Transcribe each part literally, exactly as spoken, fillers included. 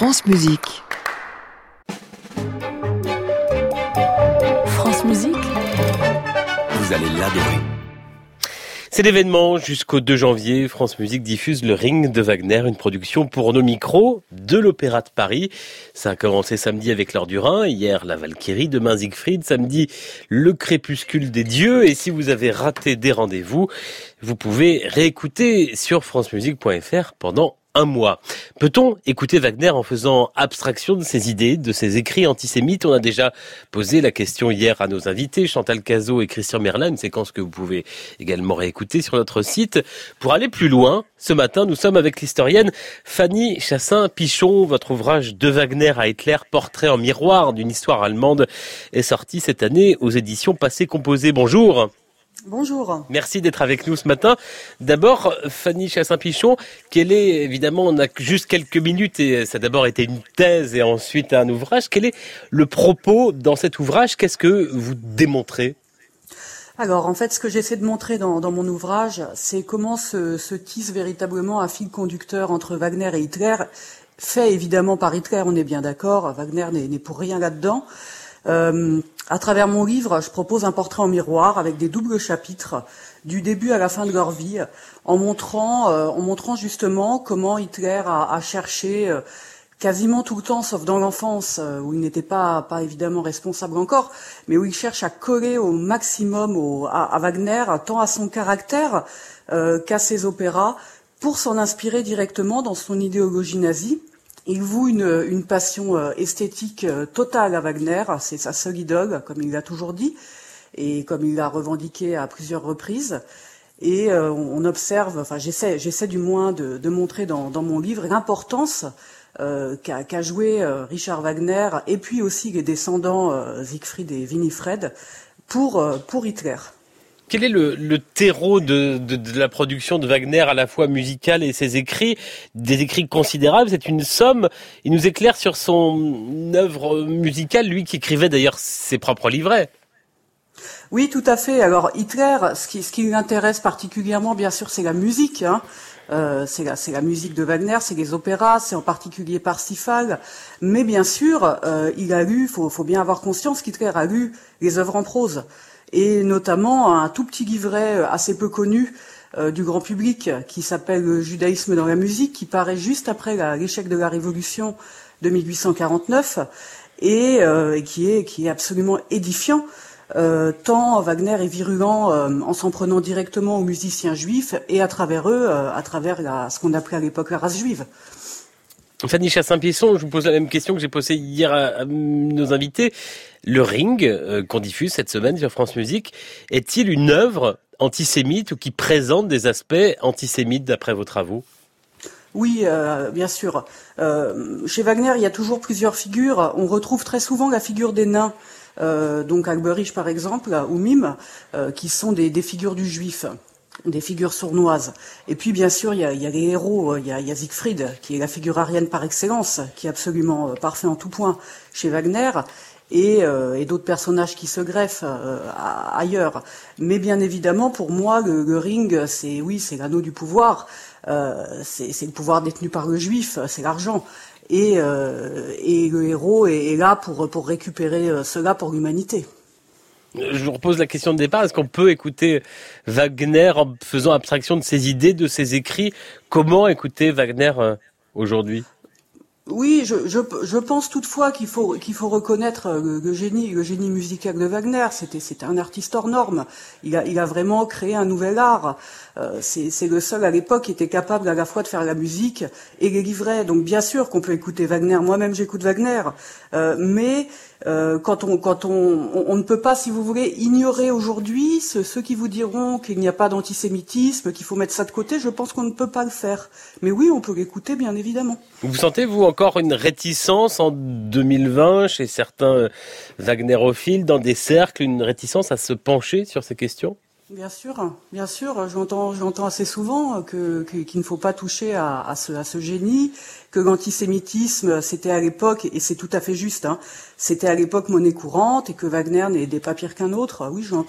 France Musique. France Musique. Vous allez l'adorer. C'est l'événement jusqu'au deux janvier. France Musique diffuse le Ring de Wagner, une production pour nos micros de l'Opéra de Paris. Ça a commencé samedi avec Laure Durain, hier la Valkyrie, demain Siegfried, samedi le Crépuscule des dieux. Et si vous avez raté des rendez-vous, vous pouvez réécouter sur francemusique point f r pendant un mois. Peut-on écouter Wagner en faisant abstraction de ses idées, de ses écrits antisémites? On a déjà posé la question hier à nos invités, Chantal Cazot et Christian Merlin, une séquence que vous pouvez également réécouter sur notre site. Pour aller plus loin, ce matin, nous sommes avec l'historienne Fanny Chassin-Pichon. Votre ouvrage De Wagner à Hitler, portrait en miroir d'une histoire allemande, est sorti cette année aux éditions Passé Composé. Bonjour. Bonjour. Merci d'être avec nous ce matin. D'abord, Fanny Chassin-Pichon, quel est, évidemment, on a juste quelques minutes et ça a d'abord été une thèse et ensuite un ouvrage. Quel est le propos dans cet ouvrage? Qu'est-ce que vous démontrez? Alors, en fait, ce que j'essaie de montrer dans, dans mon ouvrage, c'est comment se, se tisse véritablement un fil conducteur entre Wagner et Hitler, fait évidemment par Hitler, on est bien d'accord, Wagner n'est, n'est pour rien là-dedans. Euh, à travers mon livre, je propose un portrait en miroir avec des doubles chapitres du début à la fin de leur vie, en montrant, euh, en montrant justement comment Hitler a, a cherché euh, quasiment tout le temps, sauf dans l'enfance euh, où il n'était pas, pas évidemment responsable encore, mais où il cherche à coller au maximum au, à, à Wagner, tant à son caractère euh, qu'à ses opéras, pour s'en inspirer directement dans son idéologie nazie. Il voue une, une passion euh, esthétique euh, totale à Wagner, c'est sa seule idole, comme il l'a toujours dit, et comme il l'a revendiqué à plusieurs reprises. Et euh, on observe, enfin j'essaie, j'essaie du moins de, de montrer dans, dans mon livre l'importance euh, qu'a, qu'a joué euh, Richard Wagner, et puis aussi les descendants euh, Siegfried et Winifred, pour, euh, pour Hitler. Quel est le, le terreau de, de, de la production de Wagner, à la fois musicale et ses écrits? Des écrits considérables, c'est une somme. Il nous éclaire sur son œuvre musicale, lui qui écrivait d'ailleurs ses propres livrets. Oui, tout à fait. Alors Hitler, ce qui, ce qui l'intéresse particulièrement, bien sûr, c'est la musique. Hein. Euh, c'est la, c'est la musique de Wagner, c'est les opéras, c'est en particulier Parsifal. Mais bien sûr, euh, il a lu, faut, faut bien avoir conscience qu'Hitler a lu les œuvres en prose. Et notamment un tout petit livret assez peu connu euh, du grand public qui s'appelle Le judaïsme dans la musique, qui paraît juste après la, l'échec de la Révolution de mille huit cent quarante-neuf et, euh, et qui est qui est absolument édifiant. Euh, tant Wagner est virulent euh, en s'en prenant directement aux musiciens juifs et à travers eux, euh, à travers la, ce qu'on appelait à l'époque la race juive. Fanny Chassin-Pichon, je vous pose la même question que j'ai posée hier à, à nos invités. Le Ring, euh, qu'on diffuse cette semaine sur France Musique, est-il une œuvre antisémite ou qui présente des aspects antisémites d'après vos travaux? Oui, euh, bien sûr. Euh, chez Wagner, il y a toujours plusieurs figures. On retrouve très souvent la figure des nains, euh, donc Alberich par exemple, ou Mime, euh, qui sont des, des figures du juif, des figures sournoises. Et puis bien sûr, il y a, il y a les héros, il y a, il y a Siegfried, qui est la figure arienne par excellence, qui est absolument euh, parfait en tout point chez Wagner. Et, euh, et d'autres personnages qui se greffent euh, à, ailleurs. Mais bien évidemment, pour moi, le, le Ring, c'est oui, c'est l'anneau du pouvoir. Euh, c'est, c'est le pouvoir détenu par le juif, c'est l'argent. Et, euh, et le héros est, est là pour pour récupérer cela pour l'humanité. Je vous repose la question de départ. Est-ce qu'on peut écouter Wagner en faisant abstraction de ses idées, de ses écrits? Comment écouter Wagner euh, aujourd'hui? Oui, je, je, je pense toutefois qu'il faut qu'il faut reconnaître le, le génie, le génie musical de Wagner. C'était c'était un artiste hors norme. Il a il a vraiment créé un nouvel art. Euh, c'est c'est le seul à l'époque qui était capable à la fois de faire la musique et les livrets. Donc bien sûr qu'on peut écouter Wagner. Moi-même j'écoute Wagner, euh, mais euh, quand on quand on, on on ne peut pas, si vous voulez, ignorer aujourd'hui ce, ceux qui vous diront qu'il n'y a pas d'antisémitisme, qu'il faut mettre ça de côté. Je pense qu'on ne peut pas le faire. Mais oui, on peut l'écouter bien évidemment. Vous sentez vous encore une réticence en deux mille vingt chez certains wagnérophiles dans des cercles, une réticence à se pencher sur ces questions? Bien sûr, bien sûr. J'entends, j'entends assez souvent que, que qu'il ne faut pas toucher à, à ce à ce génie, que l'antisémitisme c'était à l'époque, et c'est tout à fait juste, hein, c'était à l'époque monnaie courante, et que Wagner n'est pas pire qu'un autre. Oui, je l'entends.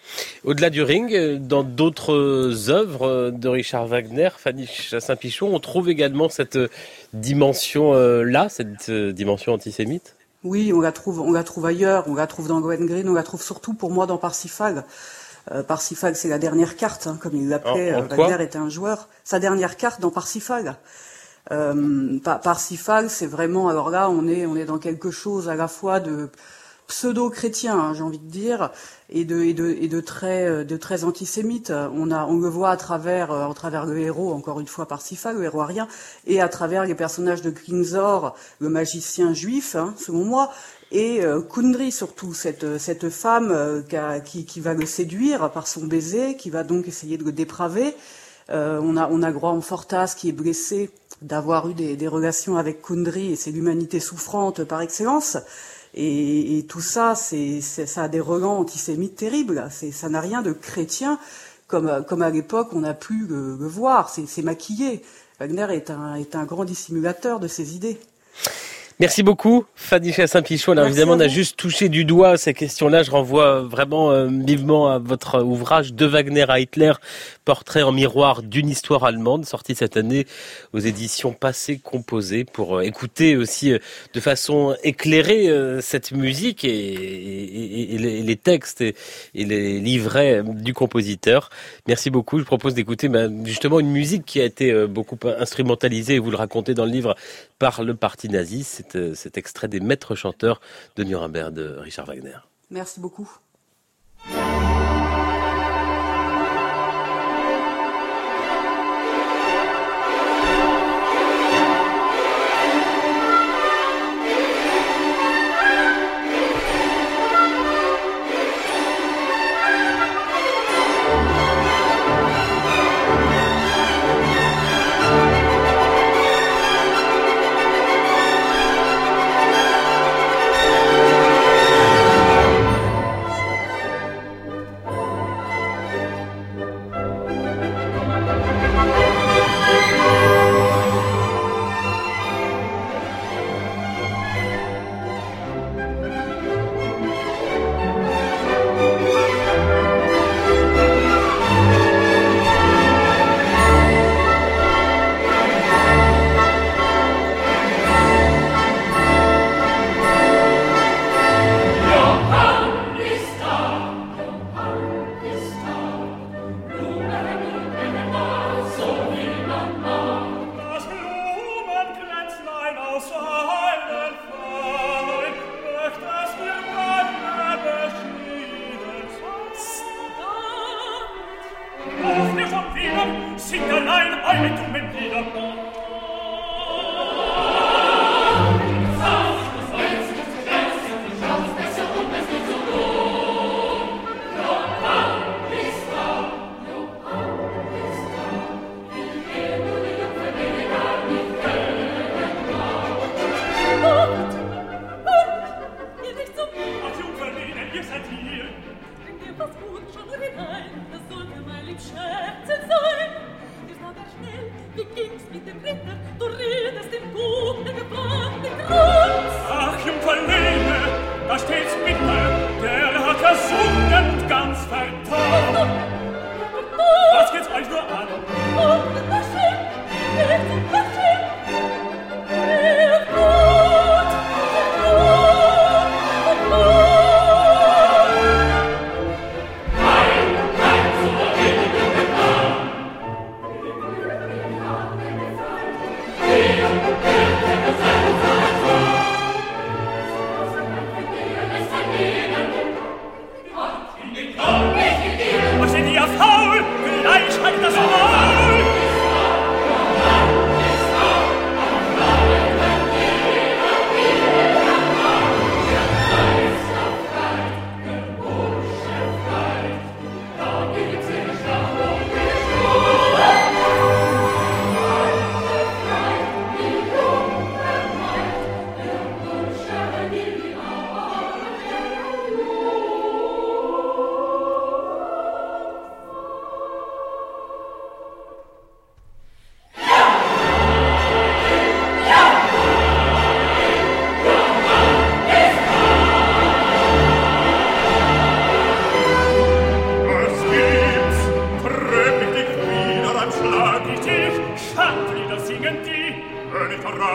Au-delà du Ring, dans d'autres œuvres de Richard Wagner, Fanny Chassaing-Pichon, on trouve également cette dimension-là, cette dimension antisémite? Oui, on la trouve, on la trouve ailleurs, on la trouve dans Lohengrin, on la trouve surtout pour moi dans Parsifal. Euh, Parsifal, c'est la dernière carte, hein, comme il l'appelait. En, en Wagner était un joueur. Sa dernière carte dans Parsifal. Euh, Parsifal, c'est vraiment, alors là, on est, on est dans quelque chose à la fois de pseudo-chrétien, hein, j'ai envie de dire, et de, et de, et de très, de très antisémite. On a, on le voit à travers, à travers le héros, encore une fois Parsifal, le héros arien, et à travers les personnages de Grimzor, le magicien juif, hein, selon moi, et euh, Kundry surtout, cette, cette femme euh, qui, qui va le séduire par son baiser, qui va donc essayer de le dépraver. Euh, on a, on a Groan Fortas qui est blessé d'avoir eu des, des relations avec Kundry, et c'est l'humanité souffrante par excellence. Et, et tout ça, c'est, c'est, ça a des relents antisémites terribles. C'est, ça n'a rien de chrétien, comme, comme à l'époque on a pu le, le voir. C'est, c'est maquillé. Wagner est un, est un grand dissimulateur de ses idées. Merci beaucoup, Fanny Chassaing-Pichon. Alors évidemment, on a juste touché du doigt ces questions-là. Je renvoie vraiment euh, vivement à votre ouvrage De Wagner à Hitler, portrait en miroir d'une histoire allemande, sorti cette année aux éditions Passé Composé, pour euh, écouter aussi euh, de façon éclairée euh, cette musique et, et, et, les, les textes et, et les livrets du compositeur. Merci beaucoup. Je propose d'écouter bah, justement une musique qui a été euh, beaucoup instrumentalisée, et vous le racontez dans le livre, par le parti nazi. C'est cet extrait des Maîtres chanteurs de Nuremberg de Richard Wagner. Merci beaucoup.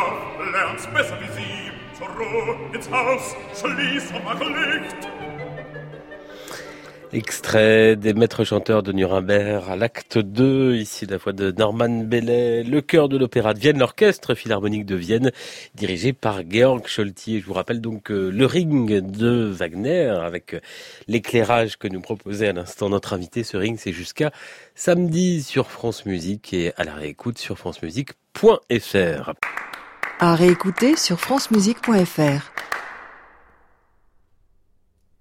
auf, lern's besser wie sie. Zur Ruhe ins Haus, schließ und mach Licht. Extrait des Maîtres chanteurs de Nuremberg à l'acte deux, ici la voix de Norman Bellet, le chœur de l'Opéra de Vienne, l'Orchestre Philharmonique de Vienne, dirigé par Georg Scholti. Je vous rappelle donc euh, le Ring de Wagner, avec l'éclairage que nous proposait à l'instant notre invité. Ce Ring, c'est jusqu'à samedi sur France Musique et à la réécoute sur francemusique point f r. À réécouter sur francemusique point f r.